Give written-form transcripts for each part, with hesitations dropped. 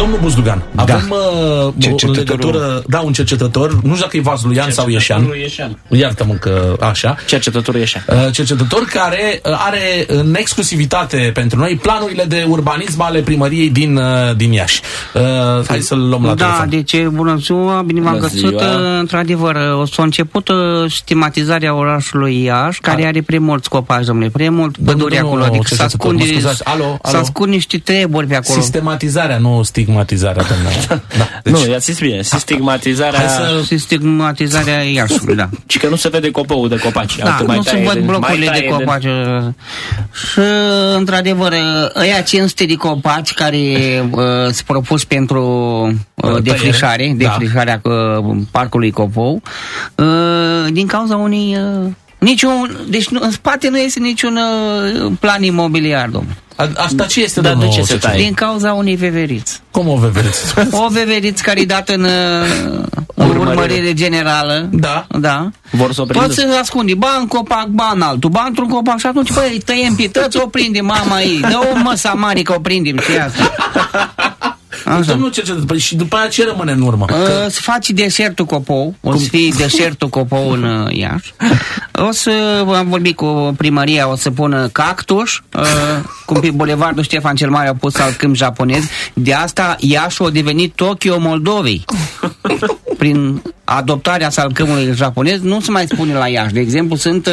Domnul Buzdugan, avem o legătură, un cercetător, nu știu dacă e Vazluian sau Ieșan. Iartă-mă că așa. Cercetătorul Ieșan. Cercetător care are în exclusivitate pentru noi planurile de urbanism ale primăriei din Iași. Hai să-l luăm la telefon. Da, deci bună ziua, bine v-am găsit. Într-adevăr, s-a început sistematizarea orașului Iași, care are prea mulți copaci, domnule, prea mult pădure acolo, adică s-a ascund niște treburi pe acolo. Sistematizarea, nu stigmatizarea, domnule. Nu, i-ați bine, sistematizarea Iașului, da. Și că nu se vede copăul de copaci. Da, nu se văd blocurile de copaci. Și, într-adevăr, ăia 500 de copaci care se propus pentru defrișarea parcului Copou, din cauza unei... deci în spate nu este niciun plan imobiliar, domnule. Asta ce este, domnul? De ce se taie? Din cauza unei veveriți. Cum o veveriți? O veveriță care e dată în urmărire generală. Da. Vor să o prindă. Poți să ascunde, ba în copac, ba în altul, ba într-un copac și atunci, băi, tăiem pități, o prindem mama ei. Dă o măsa mare că o prindem și asta. Domnul cercetător, și după aia ce rămâne în urmă? Să faci deșertul Copou. O să fie deșertul Copou în Iași. O să am vorbit cu primăria, o să pună cactus, cum pe bulevardul Ștefan cel Mare au pus salcâm japonez. De asta Iași a devenit Tokyo Moldovei. Prin adoptarea salcâmului japonez nu se mai spune la Iași. De exemplu, sunt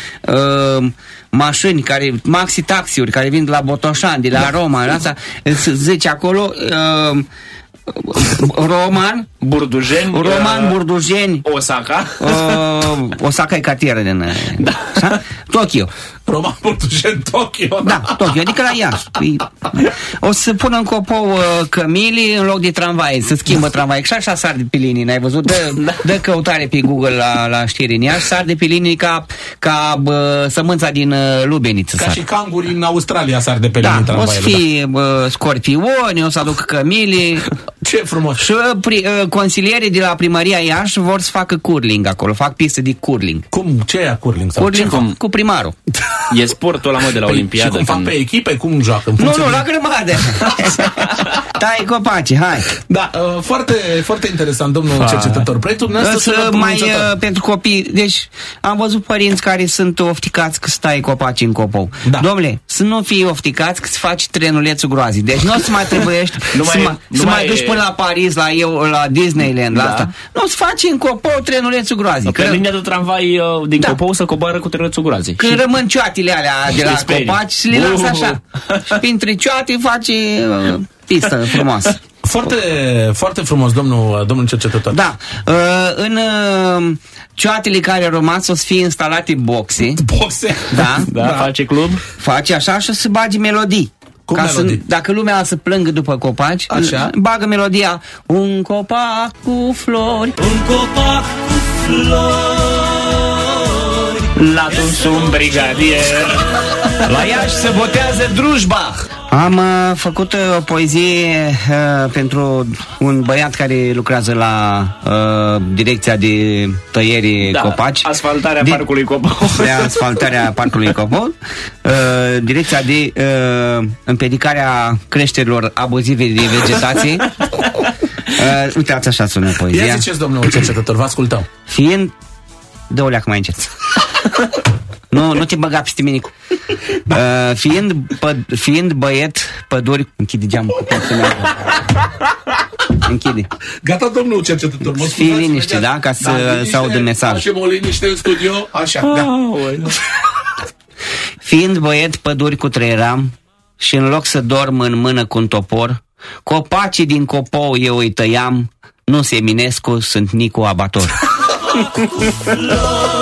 mașini maxi-taxiuri care vin de la Botoșani, de la Roma, asta, zice acolo Roman Burdujeni Osaka e cartieră din Tokyo. Roman Burdujeni Tokyo. Da, Tokyo, adică la Iași. O să pună în Copou cămili în loc de tramvai, să schimbă tramvai. Și așa sar de pe linii, n-ai văzut? Dă căutare pe Google la știri în Iași, sar de pe linii ca sămânța din Lubeniță. Ca și canguri în Australia sar de pe linii tramvaiele. O să fie scorpioni, o să aduc cămili. Ce frumos! Și consilierii de la primăria Iași vor să facă curling acolo, fac piste de curling. Cum? Ce e curling? Cu primarul. E sportul ăla, mă, de la Olimpiadă. Și cum fac pe echipe? Cum joacă? Nu, la grămadă. Tai copaci, hai. Da, foarte, foarte interesant, domnul cercetător. Proiectul dumneavoastră pentru copii. Deci, am văzut părinți care sunt ofticați că stai copaci în Copou. Da. Dom'le, să nu fii ofticați că să faci trenulețul groazii. Deci nu o să mai trebuiești să mai duci până la Paris, la Disneyland, la asta. Nu, să faci în Copou trenulețul groazii. Pe linia de tramvai din Copou să coboară cu trenulețul groazii. Că rămân cioatile alea de la copaci și le lasă așa. Printre cioate face pistă frumoasă. Foarte, foarte frumos, domnul cercetător. Da. În cioatele care au rămas o să fie instalate boxe. Boxe? Da. Face club? Face așa și o să bagi melodii. Dacă lumea să plângă după copaci, așa, bagă melodia. Un copac cu flori, un copac cu flori, la un brigadier. La Iași se botează drujba. Am făcut o poezie pentru un băiat care lucrează la direcția de tăieri copaci. Asfaltarea parcului Copou. De asfaltarea parcului Copou. Direcția de împiedicarea creșterilor abuzive de vegetație. Uitați, așa sună poezia. Ia ziceți, domnul cercetător, vă ascultăm. Dă o leacă mai încet. Nu te băga peste mine. Fiind băiet, păduri... Închide geamul cu porțile. Închide. Gata, domnul cercetător. Fii liniște, da? Ca să audă mesaj. Facem o liniște în studio. Așa, Fiind băiet, păduri cutreieram și în loc să dorm în mână cu un topor, copacii din Copou eu îi tăiam, nu Seminescu, sunt Nicu Abator.